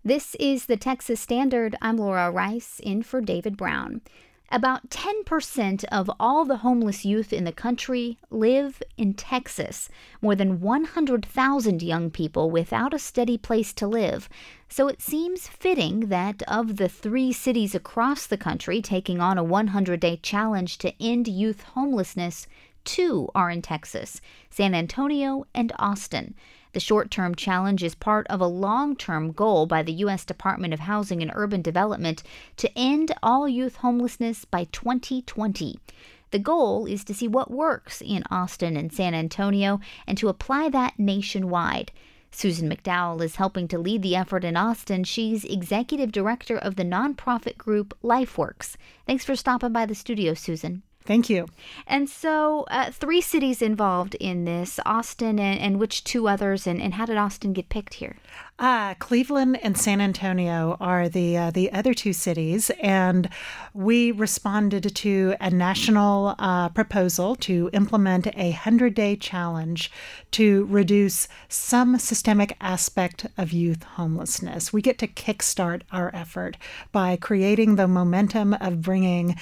This is the Texas Standard. I'm Laura Rice, in for David Brown. About 10% of all the homeless youth in the country live in Texas. More than 100,000 young people without a steady place to live. So it seems fitting that of the 3 cities across the country taking on a 100-day challenge to end youth homelessness, 2 are in Texas: San Antonio and Austin. The short-term challenge is part of a long-term goal by the U.S. Department of Housing and Urban Development to end all youth homelessness by 2020. The goal is to see what works in Austin and San Antonio and to apply that nationwide. Susan McDowell is helping to lead the effort in Austin. She's executive director of the nonprofit group LifeWorks. Thanks for stopping by the studio, Susan. Thank you. And so 3 cities involved in this, Austin and which 2 others, and how did Austin get picked here? Cleveland and San Antonio are the other 2 cities, and we responded to a national proposal to implement a 100-day challenge to reduce some systemic aspect of youth homelessness. We get to kickstart our effort by creating the momentum of bringing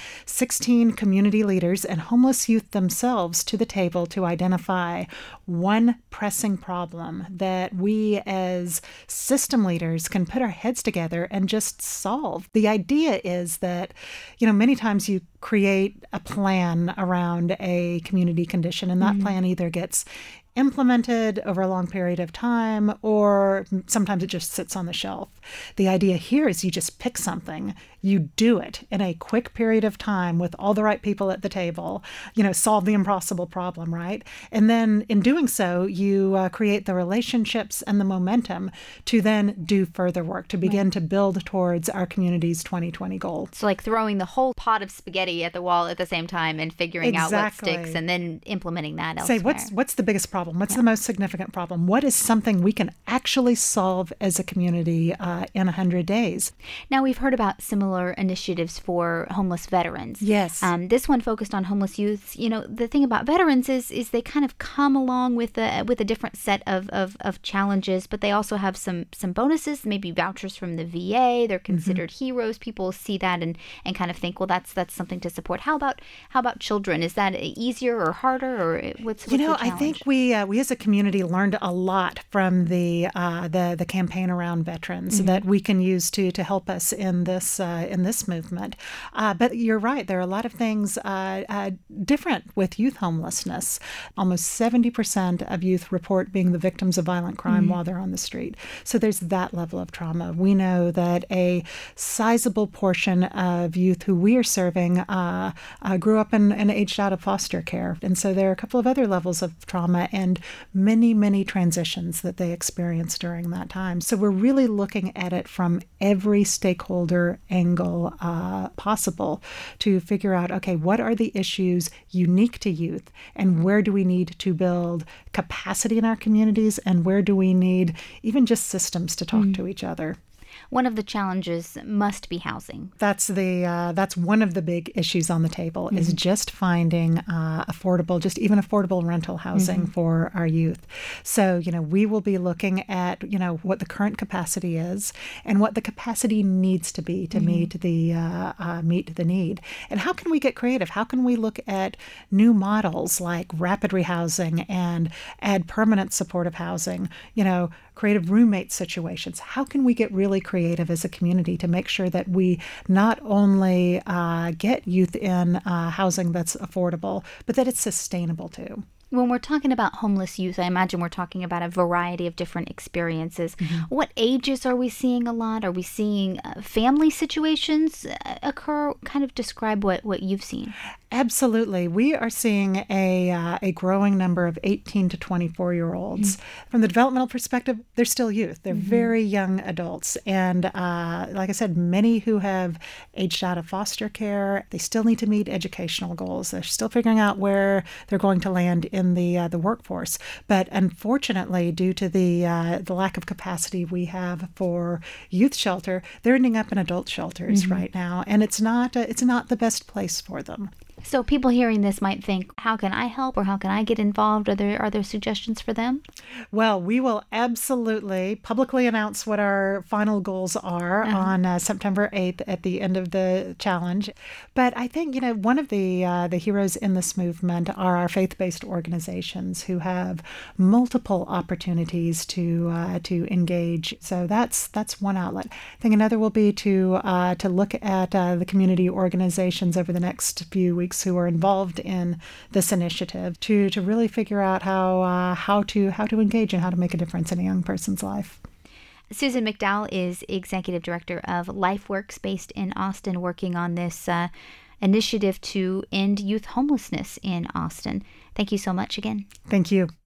16 community leaders and homeless youth themselves to the table to identify one pressing problem that we as system leaders can put our heads together and just solve. The idea is that, many times you create a plan around a community condition, and that plan either gets implemented over a long period of time, or sometimes it just sits on the shelf. The idea here is you just pick something, you do it in a quick period of time with all the right people at the table, solve the impossible problem, right? And then in doing so, you create the relationships and the momentum to then do further work, to begin to build towards our community's 2020 goal. It's like throwing the whole pot of spaghetti at the wall at the same time and figuring out what sticks and then implementing that elsewhere. Say, what's the biggest problem? What's the most significant problem? What is something we can actually solve as a community in 100 days? Now, we've heard about similar initiatives for homeless veterans. Yes. This one focused on homeless youth. The thing about veterans is they kind of come along with a different set of challenges, but they also have some bonuses, maybe vouchers from the VA. They're considered heroes. People see that and kind of think, well, that's something to support. How about children? Is that easier or harder, or what's the challenge? I think we as a community learned a lot from the campaign around veterans that we can use to help us in this movement. But you're right, there are a lot of things different with youth homelessness. Almost 70% of youth report being the victims of violent crime while they're on the street. So there's that level of trauma. We know that a sizable portion of youth who we are serving grew up and aged out of foster care. And so there are a couple of other levels of trauma and many, many transitions that they experienced during that time. So we're really looking at it from every stakeholder angle possible to figure out, okay, what are the issues unique to youth, and where do we need to build capacity in our communities, and where do we need even just systems to talk to each other. One of the challenges must be housing. That's one of the big issues on the table is just finding affordable rental housing for our youth. So, we will be looking at, what the current capacity is and what the capacity needs to be to meet the need. And how can we get creative? How can we look at new models like rapid rehousing and add permanent supportive housing, creative roommate situations? How can we get really creative as a community to make sure that we not only get youth in housing that's affordable, but that it's sustainable too? When we're talking about homeless youth, I imagine we're talking about a variety of different experiences. What ages are we seeing a lot? Are we seeing family situations occur? Kind of describe what you've seen. Absolutely. We are seeing a growing number of 18 to 24-year-olds. From the developmental perspective, they're still youth. They're very young adults. And like I said, many who have aged out of foster care, they still need to meet educational goals. They're still figuring out where they're going to land in the workforce. But unfortunately, due to the lack of capacity we have for youth shelter, they're ending up in adult shelters right now. And it's not the best place for them. So people hearing this might think, how can I help or how can I get involved? Are there suggestions for them? Well, we will absolutely publicly announce what our final goals are on September 8th at the end of the challenge. But I think, one of the heroes in this movement are our faith-based organizations who have multiple opportunities to engage. So that's one outlet. I think another will be to look at the community organizations over the next few weeks who are involved in this initiative to really figure out how to engage and how to make a difference in a young person's life. Susan McDowell is Executive Director of LifeWorks based in Austin, working on this initiative to end youth homelessness in Austin. Thank you so much again. Thank you.